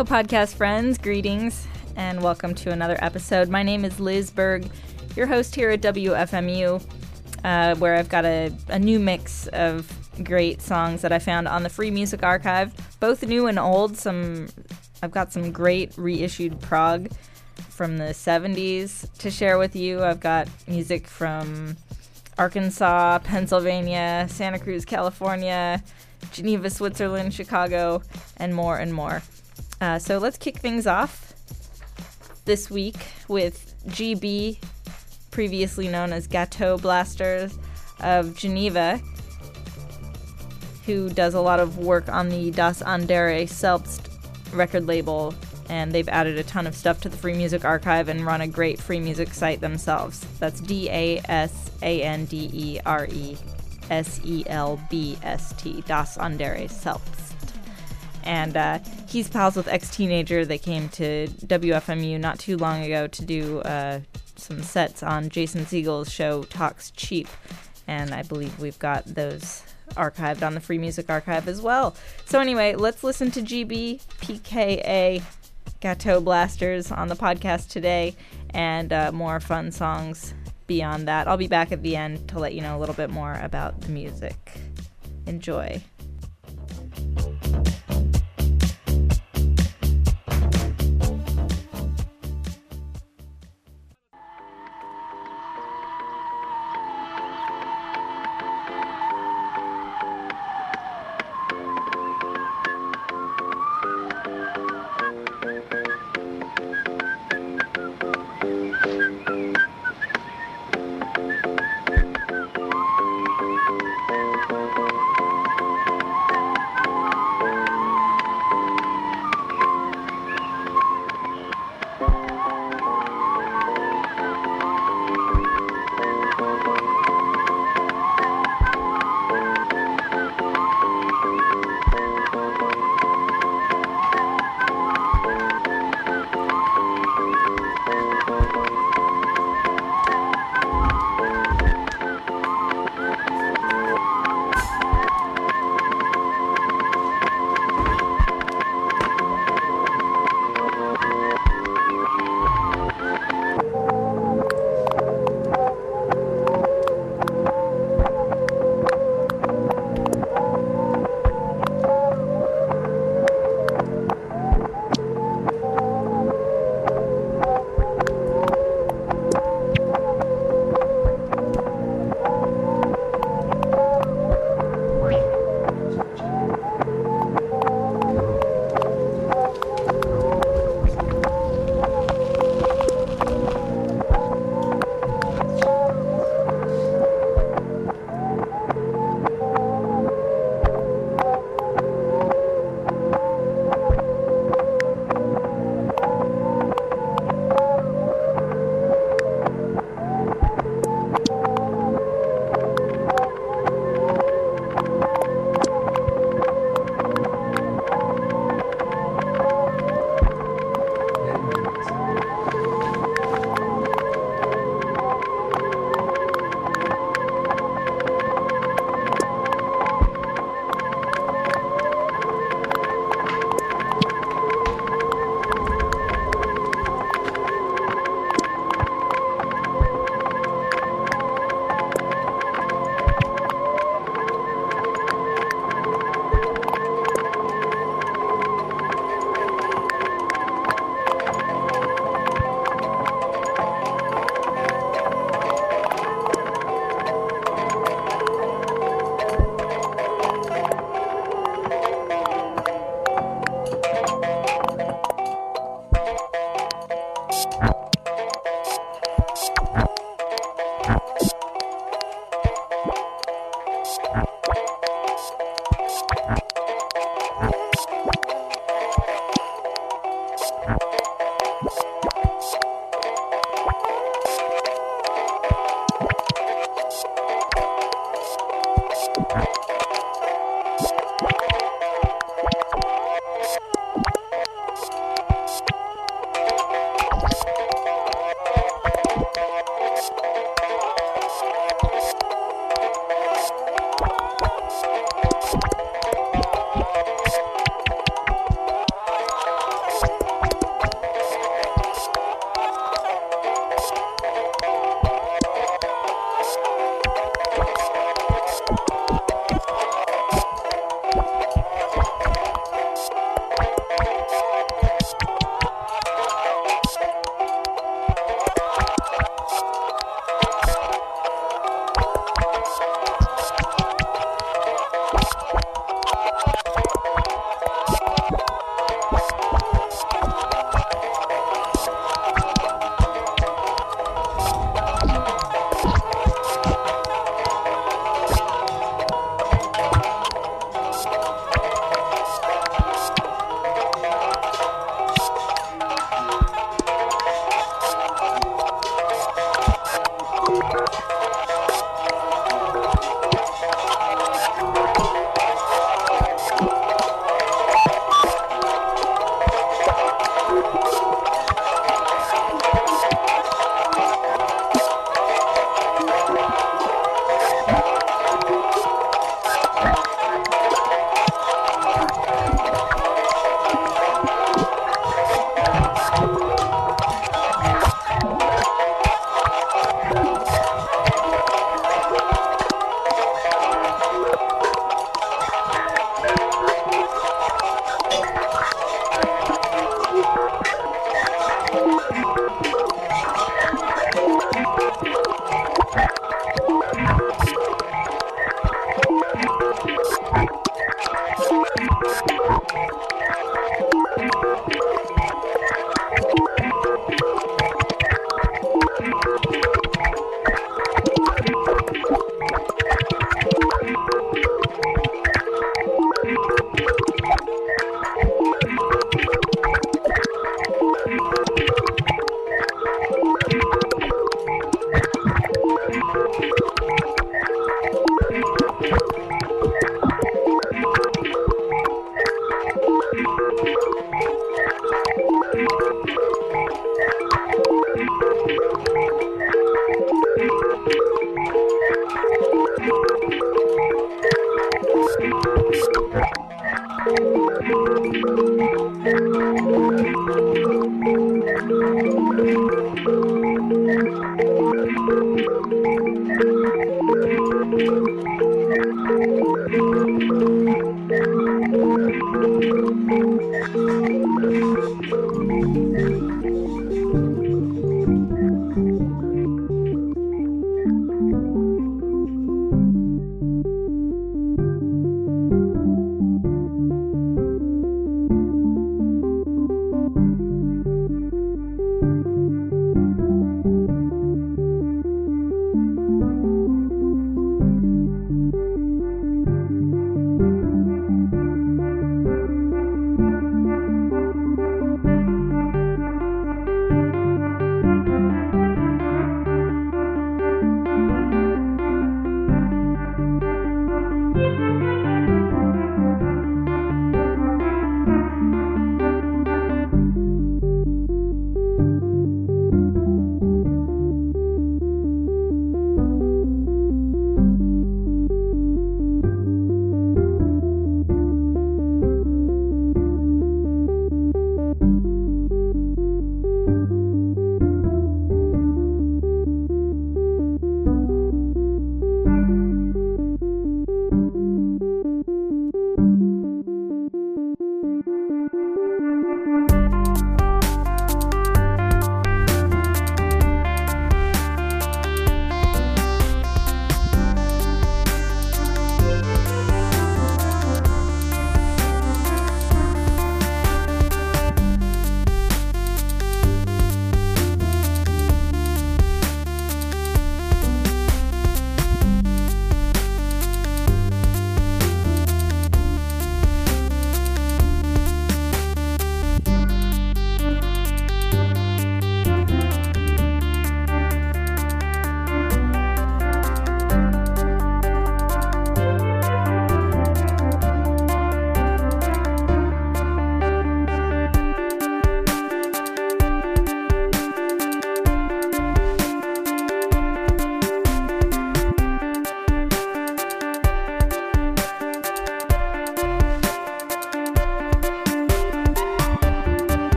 Hello, podcast friends. Greetings, and welcome to another episode. My name is Liz Berg, your host here at WFMU, where I've got a new mix of great songs that I found on the Free Music Archive, both new and old. I've got some great reissued prog from the 70s to share with you. I've got music from Arkansas, Pennsylvania, Santa Cruz, California, Geneva, Switzerland, Chicago, and more and more. So let's kick things off this week with GB, previously known as Gâteau Blasters of Geneva, who does a lot of work on the Das Andere Selbst record label, and they've added a ton of stuff to the Free Music Archive and run a great free music site themselves. That's DASANDERESELBST, Das Andere Selbst. And he's pals with Ex-Teenager. They came to WFMU not too long ago to do some sets on Jason Segel's show Talks Cheap, and I believe we've got those archived on the Free Music Archive as well. So anyway, let's listen to GB, PKA, Gâteau Blasters on the podcast today, and more fun songs beyond that. I'll be back at the end to let you know a little bit more about the music. Enjoy.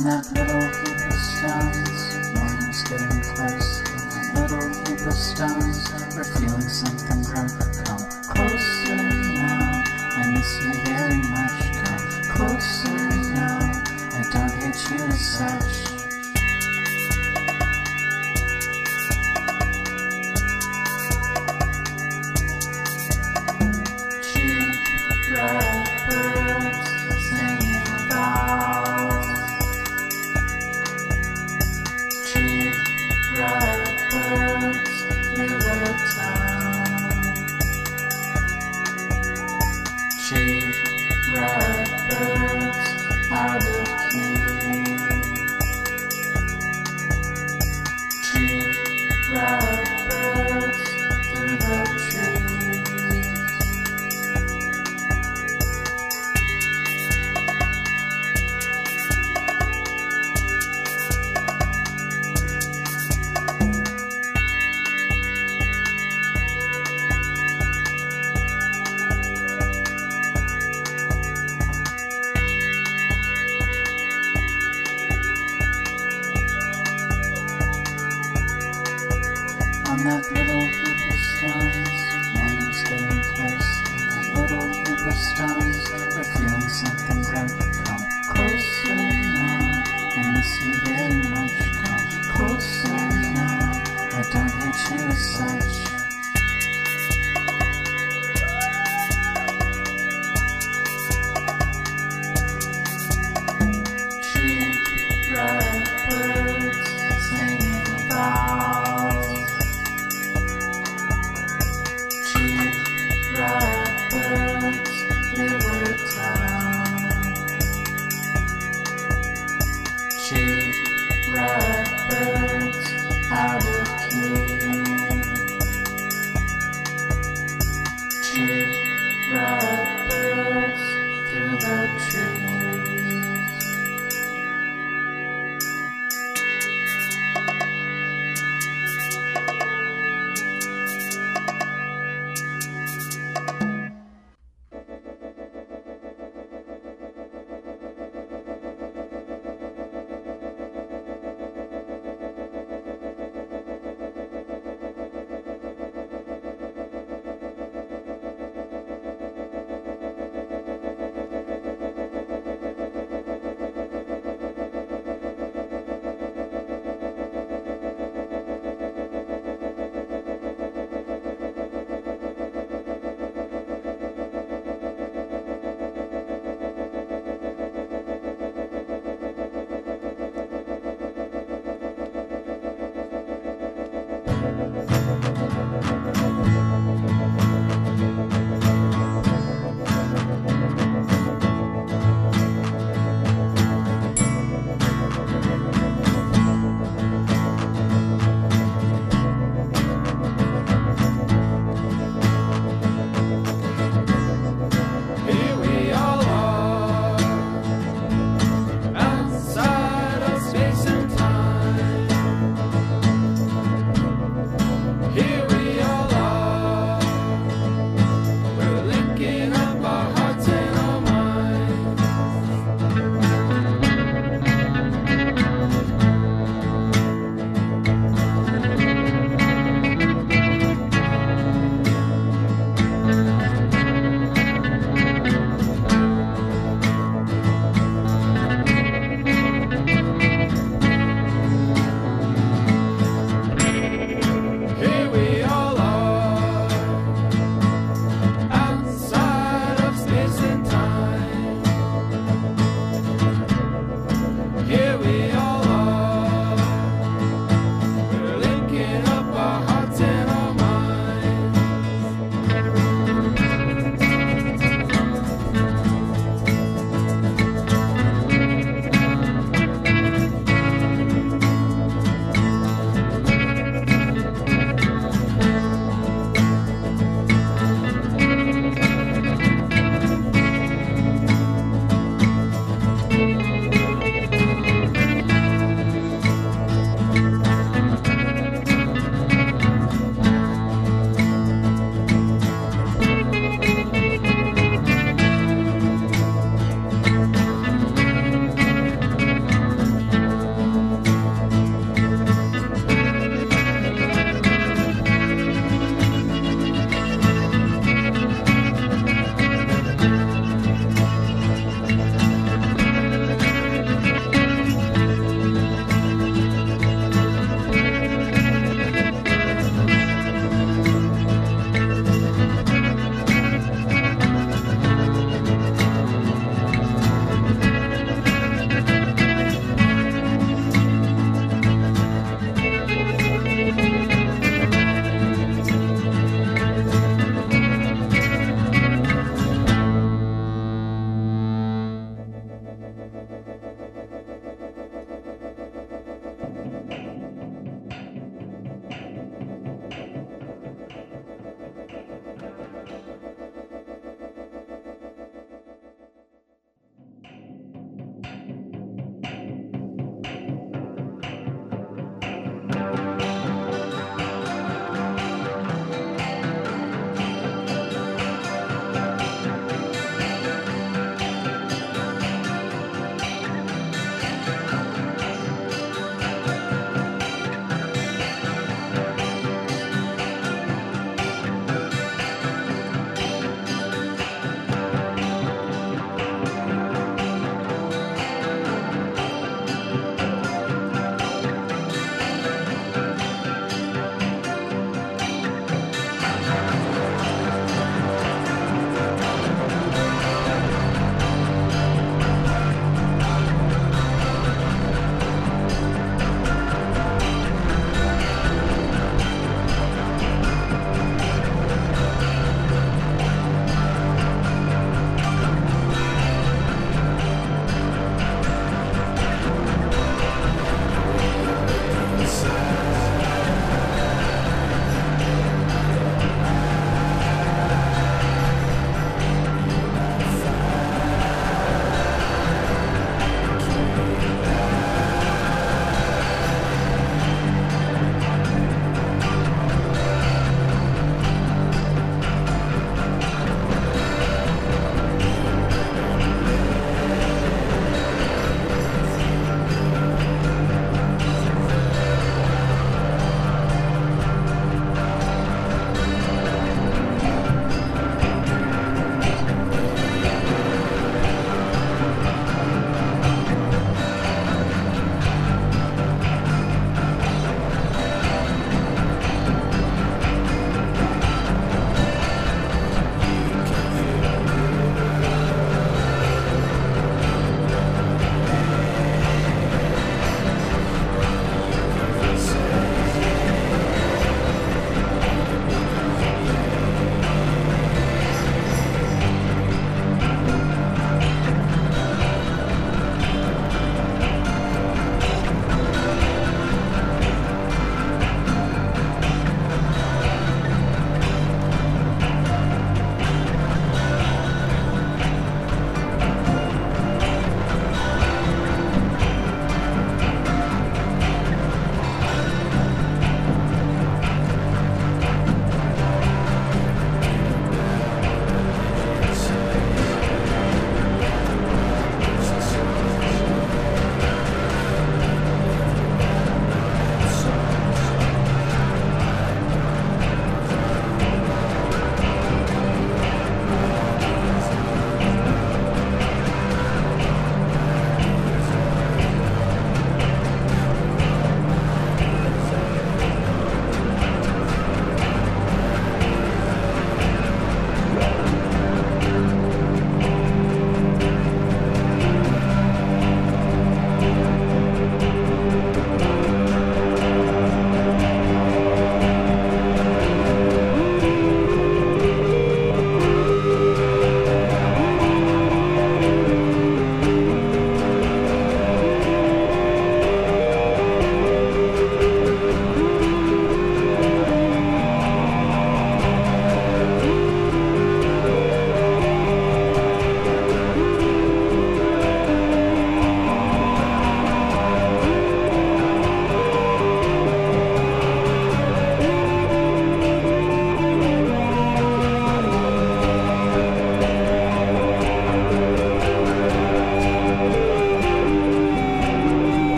that little heap of stones, morning's getting close. On that little heap of stones, we're feeling something grow. Come closer now, I miss you very much. Come closer now, I don't hate you as such. Red birds singing about. Cheap red birds through the town. Cheap red birds out of key.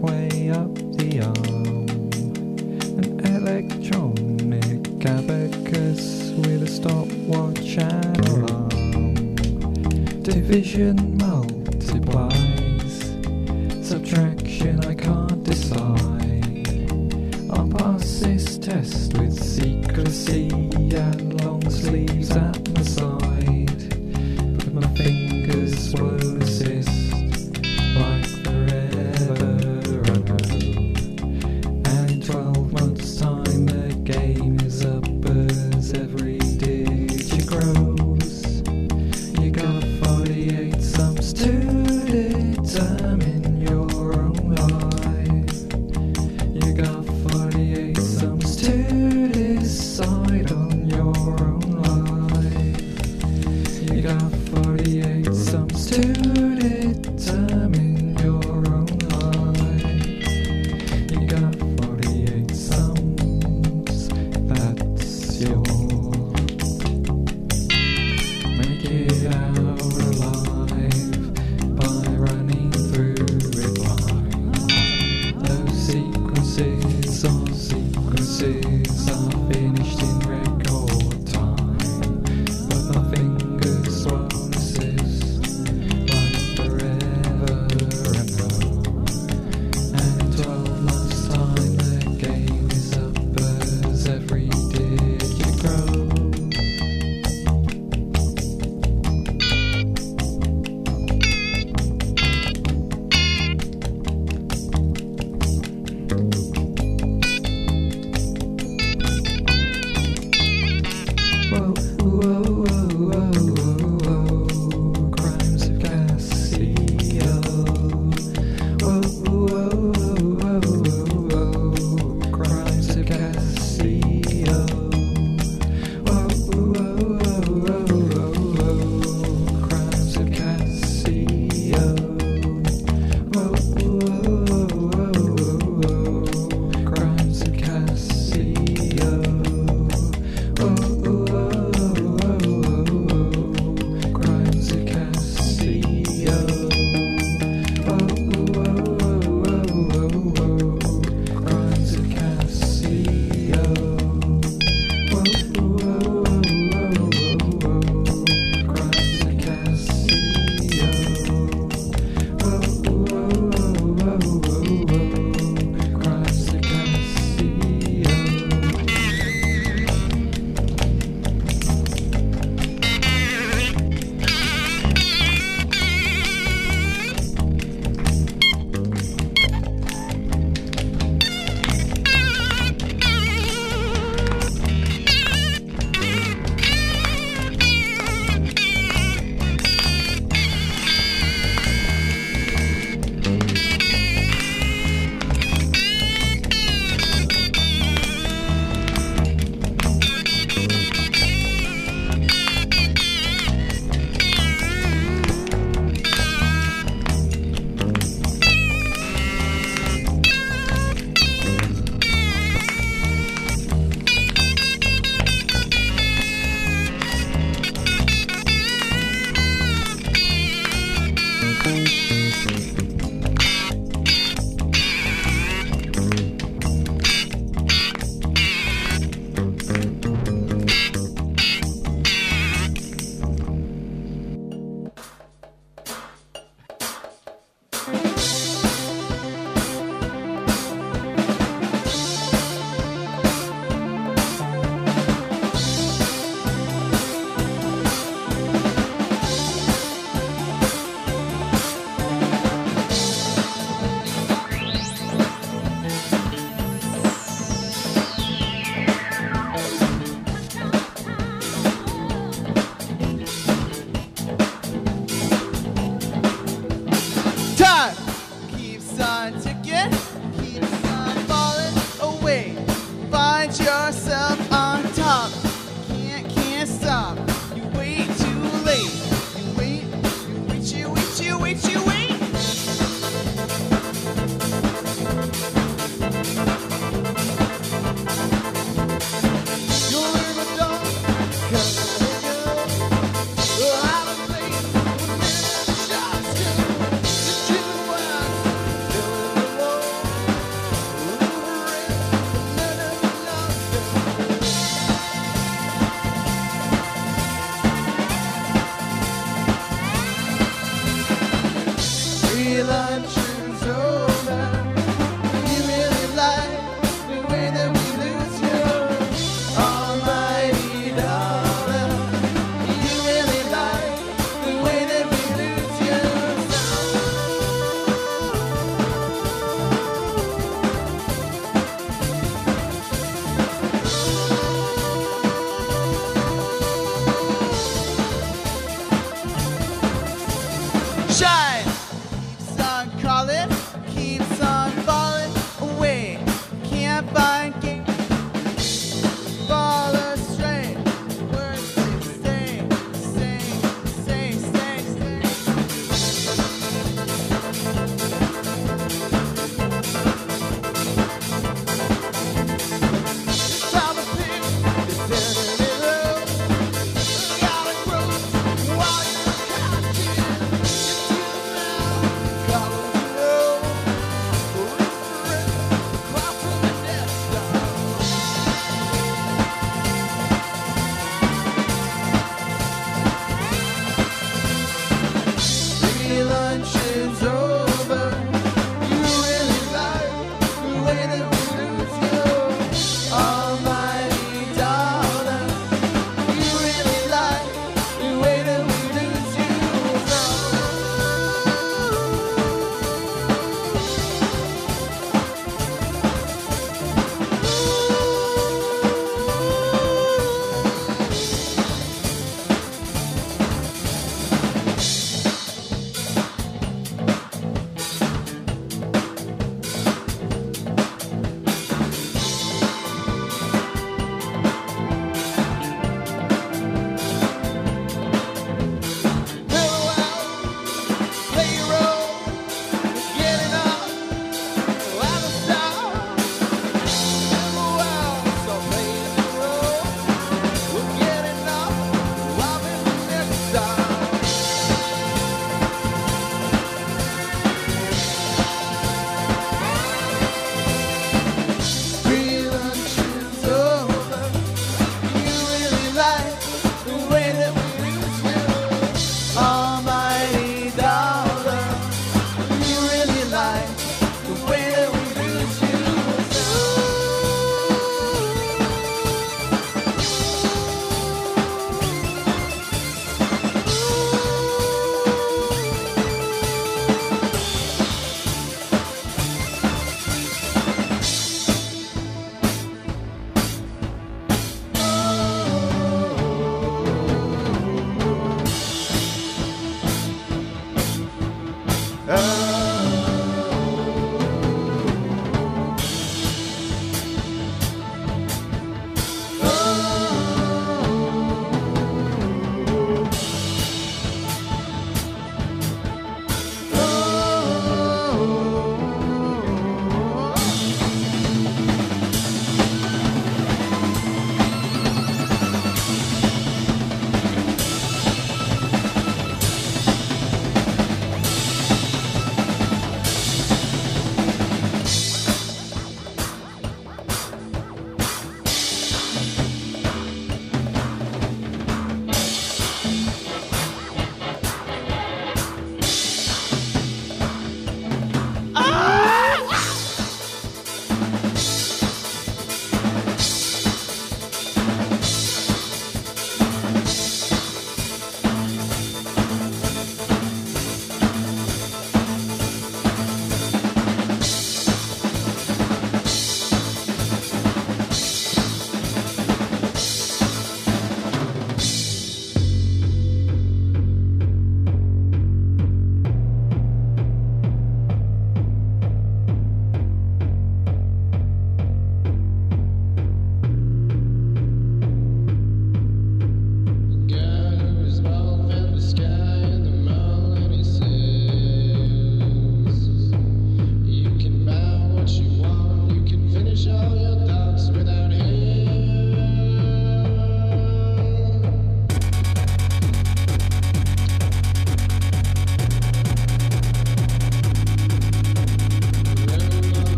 halfway up the arm. An electronic abacus with a stopwatch and alarm. Division multiplies, subtraction I can't decide. I'll pass this test with secrecy and long sleeves at my side. But my fingers won't assist like forever I know. And in 12 months time the game is up as every digit grows. You got 48 sums to determine your own life. You got 48 sums to decide on your own life. You got 48 sums to determine your own life. You got 48 sums, that's yours. Make it out alive by running through it blind. Those sequences are finished in record time, but my fingers won't assist like forever I know. And in 12 months time the game is up as every digit grows.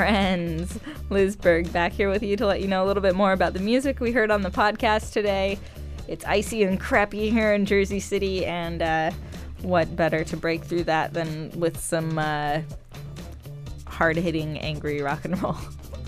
friends. Liz Berg back here with you to let you know a little bit more about the music we heard on the podcast today. It's icy and crappy here in Jersey City, and what better to break through that than with some hard-hitting, angry rock and roll.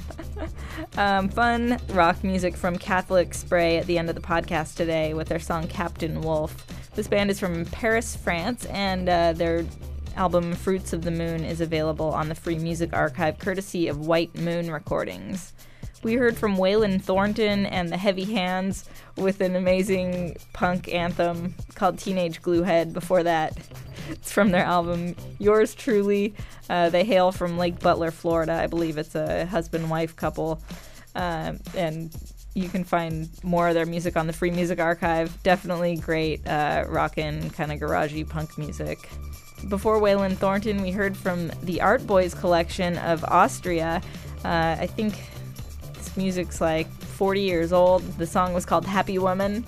Fun rock music from Catholic Spray at the end of the podcast today with their song Captain Wolf. This band is from Paris, France, and their album Fruits of the Moon is available on the Free Music Archive courtesy of White Moon Recordings. We heard from Waylon Thornton and the Heavy Hands with an amazing punk anthem called Teenage Gluehead before that. It's from their album Yours Truly. They hail from Lake Butler, Florida. I believe it's a husband-wife couple. And you can find more of their music on the Free Music Archive. Definitely great rockin' kind of garagey punk music. Before Waylon Thornton, we heard from the Art Boys collection of Austria. I think this music's like 40 years old. The song was called Happy Woman.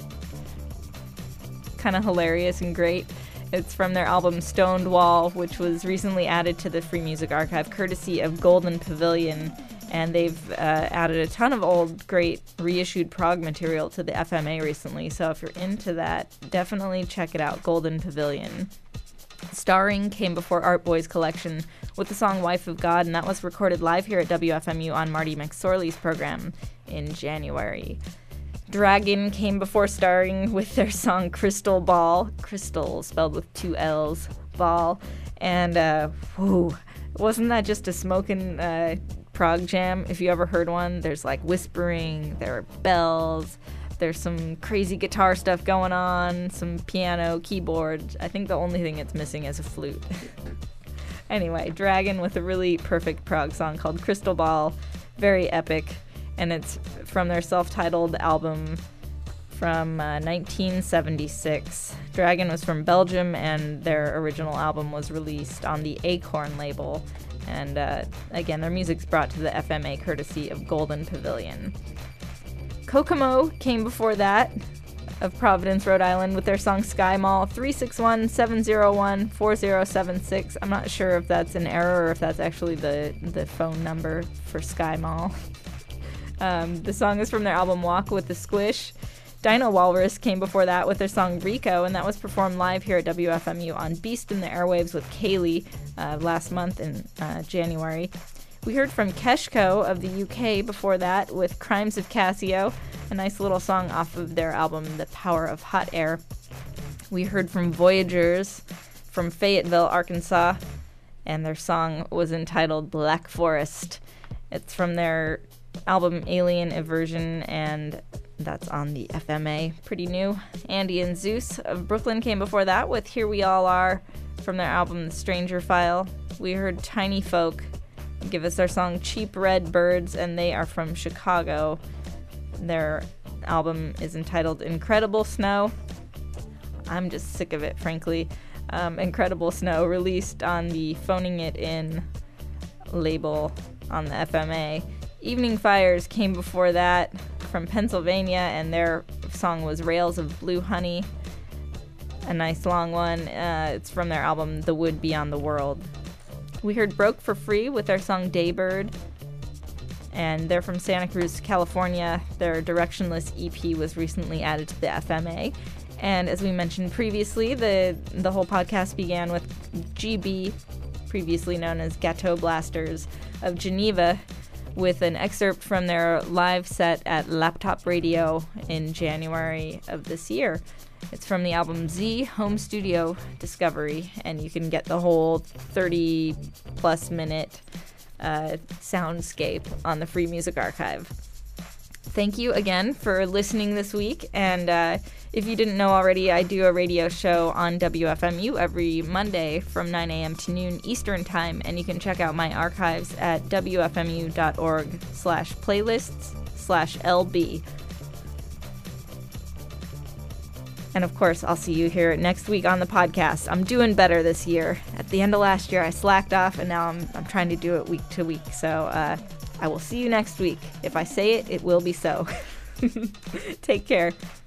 Kind of hilarious and great. It's from their album Stoned Wall, which was recently added to the Free Music Archive courtesy of Golden Pavilion. And they've added a ton of old, great, reissued prog material to the FMA recently. So if you're into that, definitely check it out, Golden Pavilion. Starring came before Art Boys collection with the song Wife of God, and that was recorded live here at WFMU on Marty McSorley's program in January. Dragon came before Starring with their song Crystal Ball. Crystal spelled with 2 L's, ball. And, wasn't that just a smoking prog jam? If you ever heard one, there's like whispering, there are bells, there's some crazy guitar stuff going on, some piano, keyboard. I think the only thing it's missing is a flute. Anyway, Dragon with a really perfect prog song called Crystal Ball. Very epic. And it's from their self-titled album from 1976. Dragon was from Belgium, and their original album was released on the Acorn label. And again, their music's brought to the FMA courtesy of Golden Pavilion. Kokomo came before that, of Providence, Rhode Island, with their song Sky Mall. 361-701-4076. I'm not sure if that's an error or if that's actually the phone number for Sky Mall. The song is from their album Walk with the Squish. Dino Walrus came before that with their song Rico, and that was performed live here at WFMU on Beast in the Airwaves with Kaylee last month in January. We heard from Keshko of the UK before that with Crimes of Cassio, a nice little song off of their album The Power of Hot Air. We heard from Voyagers from Fayetteville, Arkansas, and their song was entitled Black Forest. It's from their album Alien Aversion, and that's on the FMA. Pretty new. Andy and Zeus of Brooklyn came before that with Here We All Are from their album The Stranger File. We heard Tiny Folk give us their song Cheap Red Birds, and they are from Chicago. Their album is entitled Incredible Snow. I'm just sick of it, frankly. Incredible Snow, released on the Phoning It In label on the FMA. Evening Fires came before that from Pennsylvania, and their song was Rails of Blue Honey. A nice long one. It's from their album The Wood Beyond the World. We heard Broke for Free with their song Daybird, and they're from Santa Cruz, California. Their Directionless EP was recently added to the FMA. And as we mentioned previously, the whole podcast began with GB, previously known as Ghetto Blasters of Geneva, with an excerpt from their live set at Laptop Radio in January of this year. It's from the album Z Home Studio Discovery, and you can get the whole 30-plus minute soundscape on the Free Music Archive. Thank you again for listening this week, and if you didn't know already, I do a radio show on WFMU every Monday from 9 a.m. to noon Eastern Time, and you can check out my archives at wfmu.org/playlists/LB. And of course, I'll see you here next week on the podcast. I'm doing better this year. At the end of last year, I slacked off, and now I'm trying to do it week to week. So I will see you next week. If I say it, it will be so. Take care.